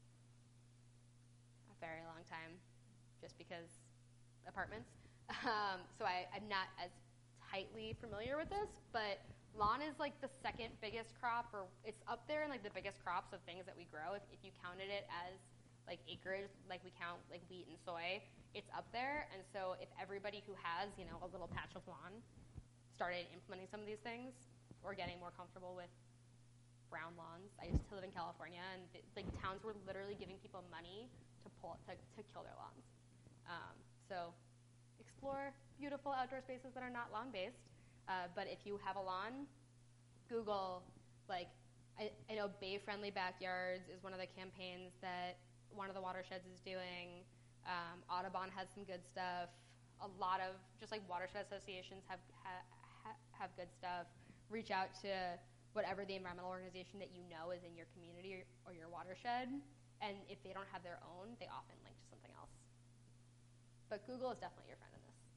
a very long time, just because apartments. Um, so I, I'm not as tightly familiar with this, but lawn is like the second biggest crop, or it's up there in like the biggest crops of things that we grow. If, if you counted it as like acreage, like we count like wheat and soy, it's up there. And so if everybody who has, you know, a little patch of lawn started implementing some of these things, or getting more comfortable with brown lawns. I used to live in California, and th- like towns were literally giving people money to pull to, to kill their lawns. Um, so explore beautiful outdoor spaces that are not lawn-based. Uh, but if you have a lawn, Google, like, I, I know Bay-Friendly Backyards is one of the campaigns that one of the watersheds is doing. Um, Audubon has some good stuff. A lot of just like watershed associations have ha, ha, have good stuff. Reach out to whatever the environmental organization that you know is in your community or, or your watershed. And if they don't have their own, they often link to something else. But Google is definitely your friend in this.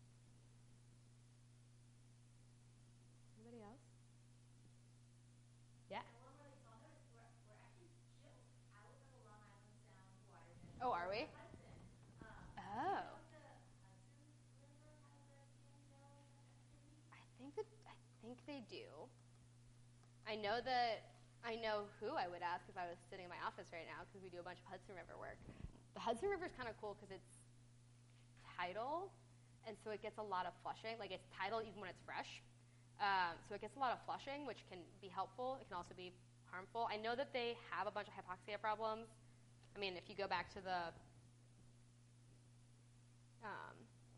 Anybody else? Yeah. Oh, are we? Oh. I think that I think they do. I know that I know who I would ask if I was sitting in my office right now, because we do a bunch of Hudson River work. The Hudson River is kind of cool because it's tidal, and so it gets a lot of flushing. Like, it's tidal even when it's fresh. Um, so it gets a lot of flushing, which can be helpful. It can also be harmful. I know that they have a bunch of hypoxia problems. I mean, if you go back to the um,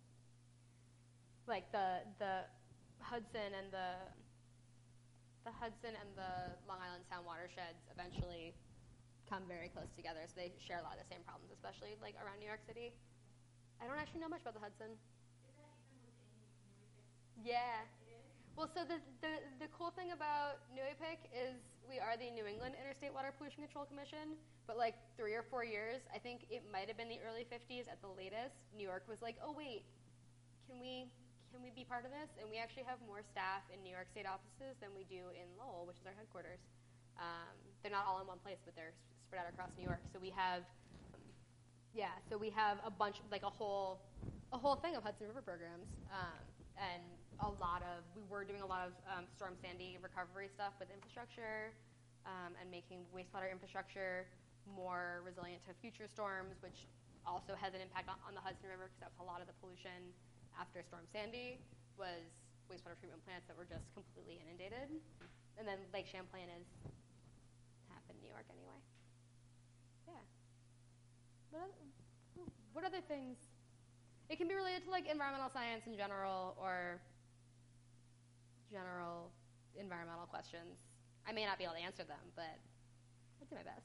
like the the Hudson and the the Hudson and the Long Island Sound watersheds eventually come very close together, so they share a lot of the same problems, especially like around New York City. I don't actually know much about the Hudson. Is that even within New Yeah. It is? Well, so the, the the cool thing about Nui Pick is we are the New England Interstate Water Pollution Control Commission, but like three or four years, I think it might have been the early fifties at the latest, New York was like, oh wait, can we can we be part of this? And we actually have more staff in New York State offices than we do in Lowell, which is our headquarters. Um, they're not all in one place, but they're spread out across New York. So we have, um, yeah, so we have a bunch, like a whole, a whole thing of Hudson River programs, um, and a lot of, we were doing a lot of um, Storm Sandy recovery stuff with infrastructure, um, and making wastewater infrastructure more resilient to future storms, which also has an impact on, on the Hudson River, because that's a lot of the pollution after Storm Sandy was wastewater treatment plants that were just completely inundated. And then Lake Champlain is half in New York anyway. Yeah. What other, what other things? It can be related to like environmental science in general, or general environmental questions. I may not be able to answer them, but I'll do my best.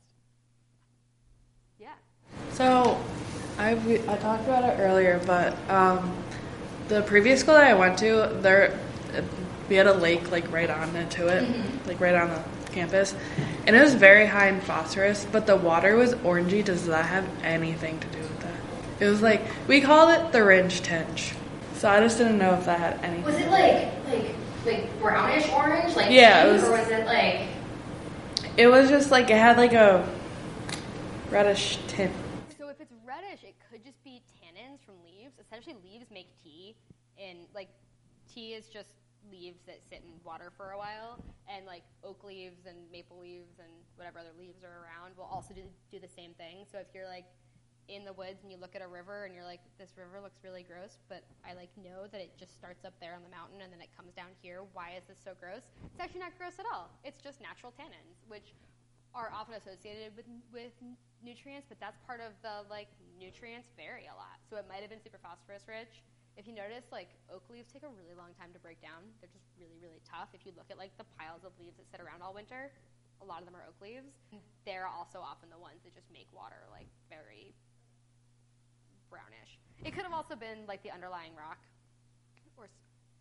Yeah. So, I, I talked about it earlier, but um, the previous school that I went to, there we had a lake like right on into it, mm-hmm. like right on the campus, and it was very high in phosphorus, but the water was orangey. Does that have anything to do with that? It was like, we called it the ridge tinge, so I just didn't know if that had anything. Was it like like like brownish orange, like yeah, pink, it was, or was it like? It was just like it had like a reddish tint. So if it's reddish, it could just be tannins from leaves. Essentially, leaves make tea, and like tea is just leaves that sit in water for a while, and like oak leaves and maple leaves and whatever other leaves are around will also do, do the same thing. So if you're like in the woods and you look at a river and you're like, this river looks really gross, but I like know that it just starts up there on the mountain and then it comes down here. Why is this so gross? It's actually not gross at all. It's just natural tannins, which are often associated with with nutrients, but that's part of the like nutrients vary a lot. So it might have been super phosphorus rich. If you notice, like oak leaves take a really long time to break down. They're just really, really tough. If you look at like the piles of leaves that sit around all winter, a lot of them are oak leaves. They're also often the ones that just make water like very brownish. It could have also been like the underlying rock, or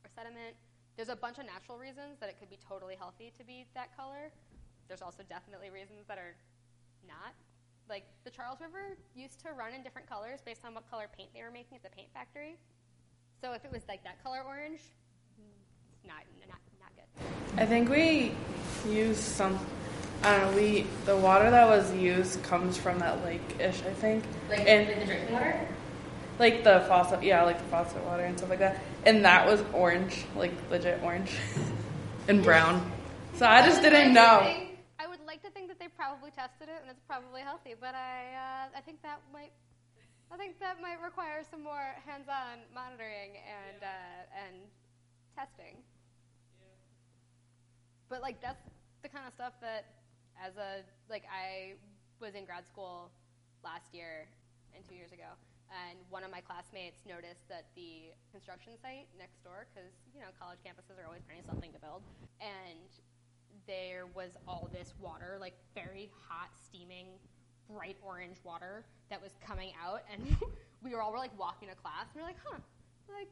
or sediment. There's a bunch of natural reasons that it could be totally healthy to be that color. There's also definitely reasons that are not. Like, the Charles River used to run in different colors based on what color paint they were making at the paint factory. So if it was like that color orange, it's not, not, not good. I think we use some, I don't know, we, the water that was used comes from that lake-ish, I think. Like, and, like the drinking water? Like the faucet, yeah, like the faucet water and stuff like that. And that was orange, like legit orange and brown. So I just didn't know. Think, I would like to think that they probably tested it and it's probably healthy, but I, uh, I think that might, I think that might require some more hands-on monitoring and uh, and testing. But like that's the kind of stuff that, as a like I was in grad school last year and two years ago. And one of my classmates noticed that the construction site next door, because, you know, college campuses are always finding something to build, and there was all this water, like very hot, steaming, bright orange water that was coming out, and we were all were, like, walking to class, and we were like, huh, like,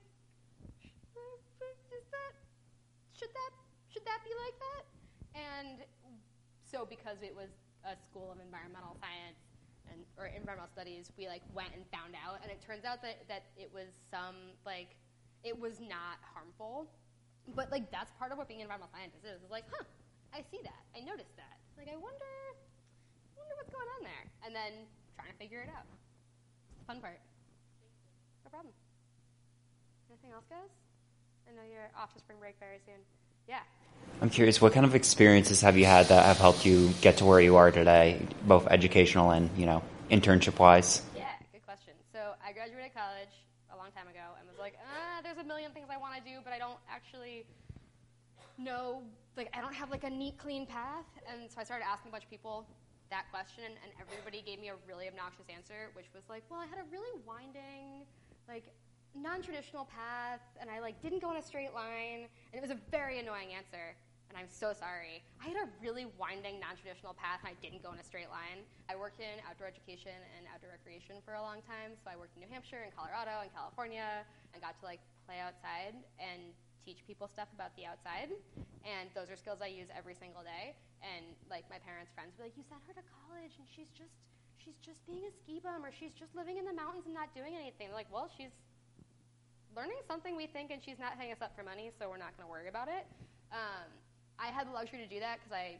is that, should that, should that be like that? And so because it was a school of environmental science, and or environmental studies, we like went and found out, and it turns out that, that it was some like it was not harmful, but like that's part of what being an environmental scientist is. It's like, huh, I see that, I noticed that. Like I wonder, I wonder what's going on there, and then trying to figure it out. It's the fun part. No problem. Anything else, guys? I know you're off to spring break very soon. Yeah. I'm curious, what kind of experiences have you had that have helped you get to where you are today, both educational and, you know, internship-wise? Yeah, good question. So I graduated college a long time ago and was like, ah, there's a million things I want to do, but I don't actually know, like, I don't have, like, a neat, clean path. And so I started asking a bunch of people that question, and everybody gave me a really obnoxious answer, which was like, well, I had a really winding, like, non-traditional path, and I like didn't go in a straight line, and it was a very annoying answer, and I'm so sorry. I had a really winding non-traditional path, and I didn't go in a straight line. I worked in outdoor education and outdoor recreation for a long time, so I worked in New Hampshire and Colorado and California, and got to like play outside and teach people stuff about the outside, and those are skills I use every single day. And like my parents' friends were like, you sent her to college, and she's just she's just being a ski bum, or she's just living in the mountains and not doing anything. They're like, well, she's learning something, we think, and she's not hitting us up for money, so we're not going to worry about it. Um, I had the luxury to do that because I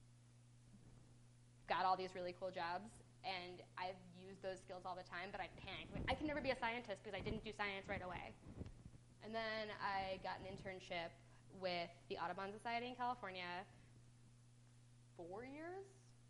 got all these really cool jobs, and I've used those skills all the time, but I panicked. I could never be a scientist because I didn't do science right away. And then I got an internship with the Audubon Society in California four years?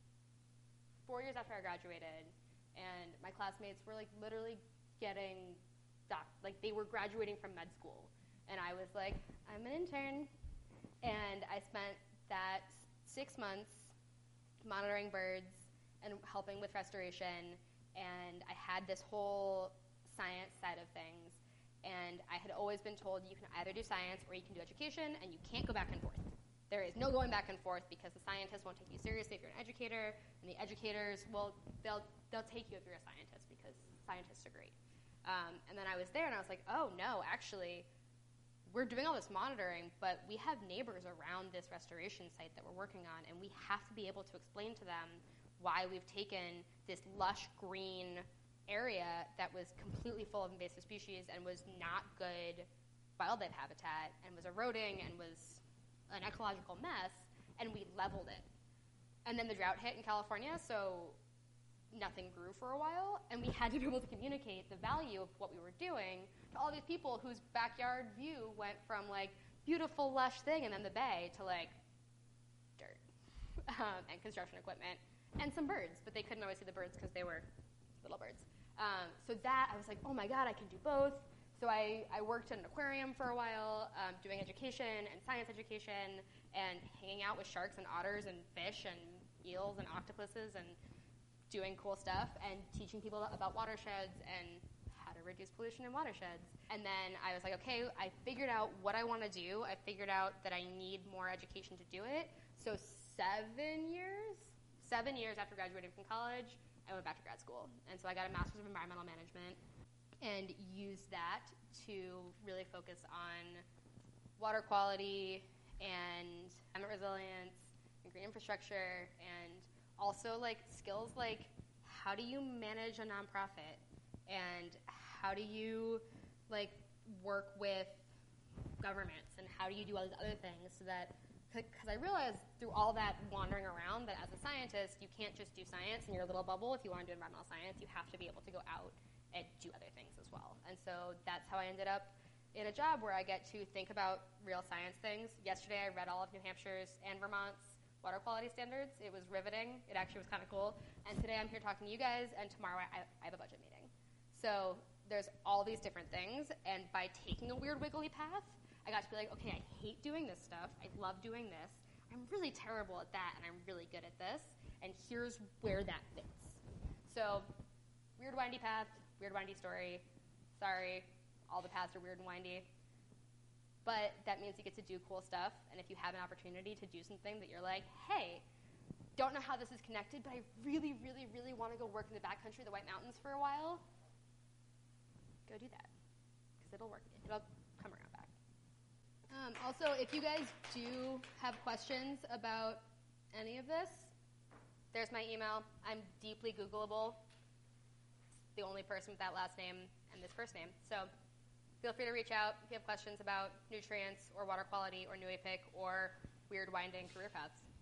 Four years after I graduated, and my classmates were like literally getting Doc, like they were graduating from med school, and I was like, I'm an intern, and I spent that six months monitoring birds and helping with restoration, and I had this whole science side of things, and I had always been told you can either do science or you can do education, and you can't go back and forth. There is no going back and forth because the scientists won't take you seriously if you're an educator, and the educators, well, they'll they'll take you if you're a scientist because scientists are great. Um, and then I was there, and I was like, oh, no, actually, we're doing all this monitoring, but we have neighbors around this restoration site that we're working on, and we have to be able to explain to them why we've taken this lush green area that was completely full of invasive species and was not good wildlife habitat and was eroding and was an ecological mess, and we leveled it. And then the drought hit in California, so nothing grew for a while, and we had to be able to communicate the value of what we were doing to all these people whose backyard view went from like beautiful lush thing and then the bay to like dirt um, and construction equipment and some birds, but they couldn't always see the birds because they were little birds. Um, so that I was like, oh my god, I can do both. So I, I worked in an aquarium for a while, um, doing education and science education and hanging out with sharks and otters and fish and eels and octopuses and doing cool stuff and teaching people about watersheds and how to reduce pollution in watersheds. And then I was like, okay, I figured out what I want to do. I figured out that I need more education to do it. So seven years, seven years after graduating from college, I went back to grad school. And so I got a master's of environmental management and used that to really focus on water quality and climate resilience and green infrastructure, and also like skills like how do you manage a nonprofit, and how do you like work with governments, and how do you do all these other things, so that, because I realized through all that wandering around that as a scientist, you can't just do science in your little bubble. If you want to do environmental science, you have to be able to go out and do other things as well. And so that's how I ended up in a job where I get to think about real science things. Yesterday I read all of New Hampshire's and Vermont's water quality standards. It was riveting. It actually was kind of cool. And today I'm here talking to you guys, and tomorrow I, I have a budget meeting. So there's all these different things, and by taking a weird wiggly path, I got to be like, okay, I hate doing this stuff. I love doing this. I'm really terrible at that, and I'm really good at this, and here's where that fits. So weird windy path, weird windy story. Sorry, all the paths are weird and windy. But that means you get to do cool stuff, and if you have an opportunity to do something that you're like, hey, don't know how this is connected, but I really, really, really want to go work in the backcountry of the White Mountains for a while, go do that, because it'll work. It'll come around back. Um, also, if you guys do have questions about any of this, there's my email. I'm deeply Googleable. The only person with that last name and this first name. So feel free to reach out if you have questions about nutrients or water quality or New E P I C or weird winding career paths.